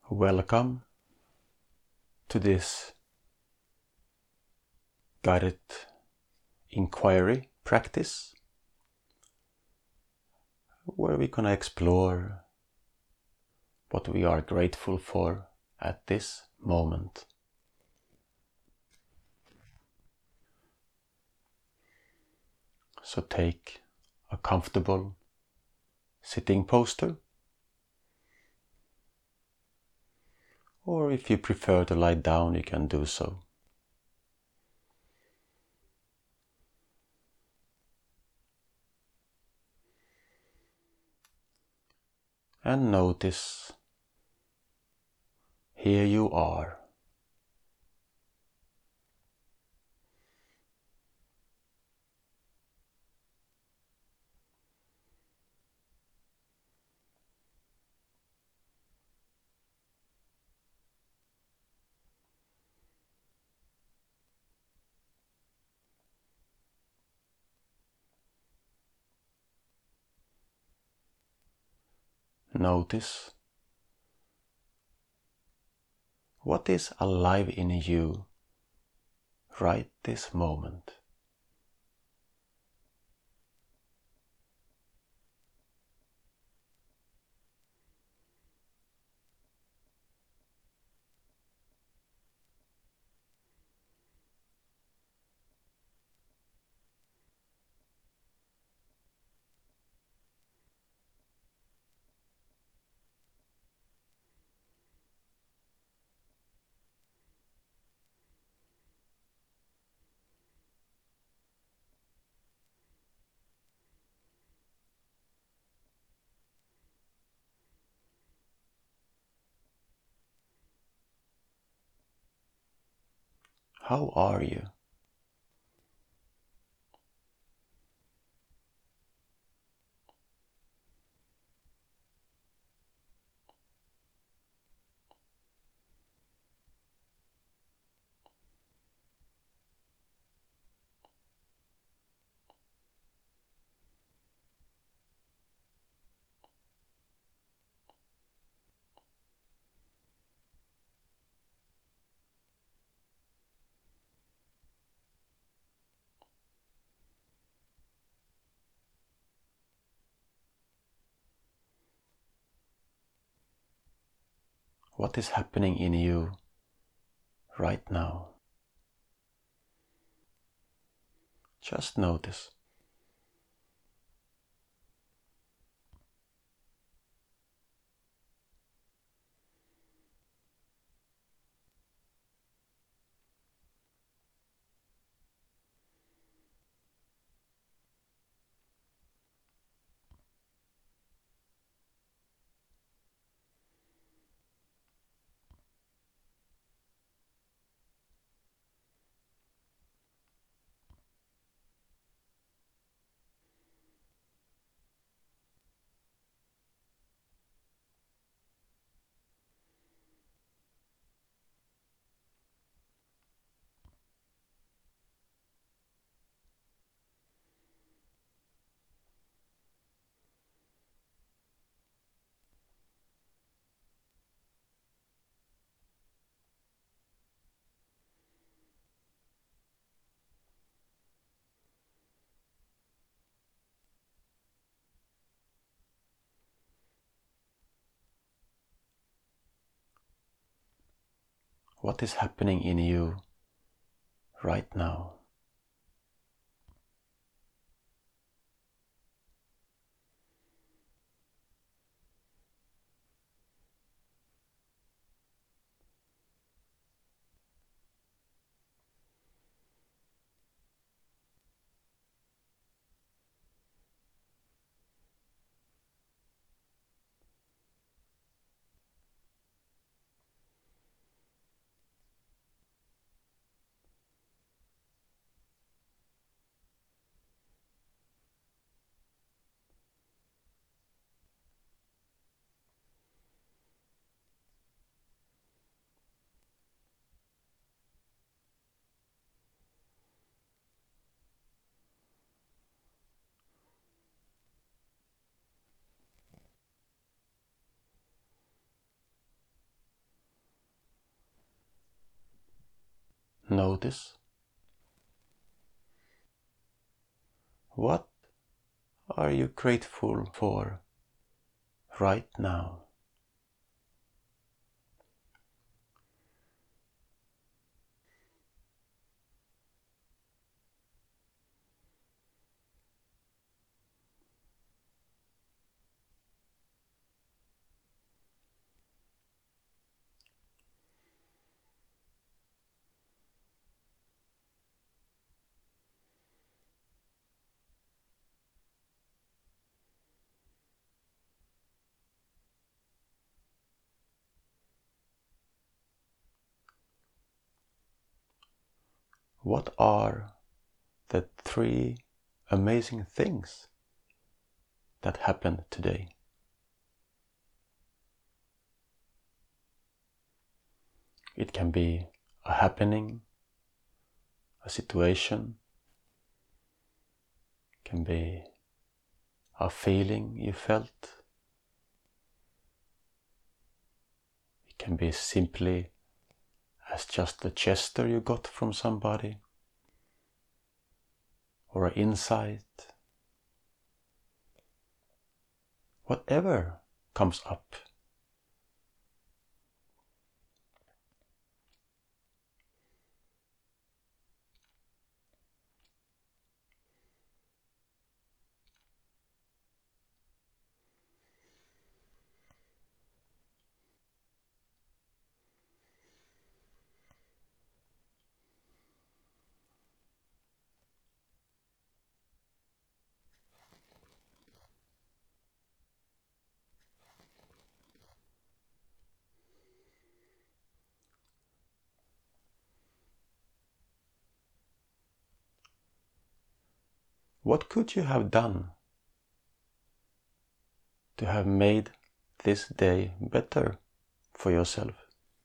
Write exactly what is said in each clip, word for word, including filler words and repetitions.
Welcome to this guided inquiry practice where we're going to explore what we are grateful for at this moment. So take a comfortable sitting posture, or if you prefer to lie down, you can do so. And notice, here you are. Notice what is alive in you right this moment. How are you? What is happening in you right now? Just notice. What is happening in you right now? notice what are you grateful for right now. What are the three amazing things that happened today? It can be a happening, a situation, it can be a feeling you felt, it can be simply as just a gesture you got from somebody, or an insight. Whatever comes up. What could you have done to have made this day better for yourself?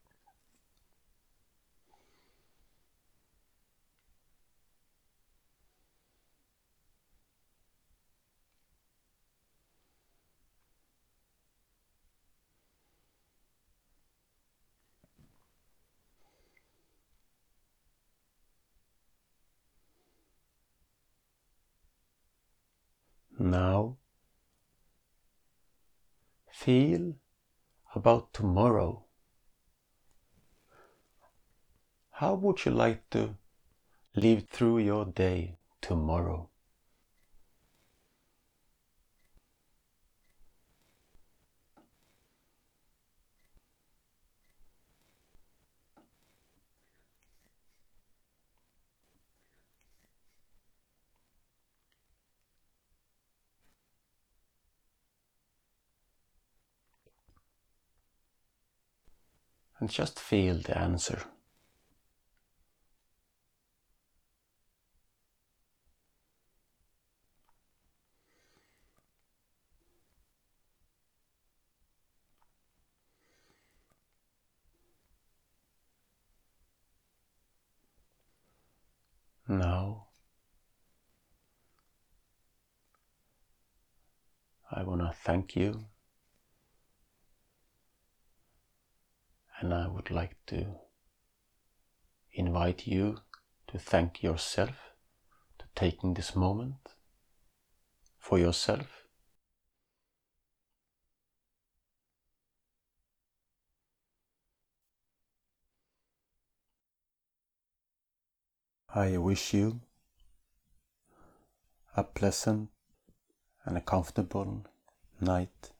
Now, feel about tomorrow. How would you like to live through your day tomorrow? And just feel the answer. Now, I want to thank you, and I would like to invite you to thank yourself to taking this moment for yourself. I wish you a pleasant and a comfortable night.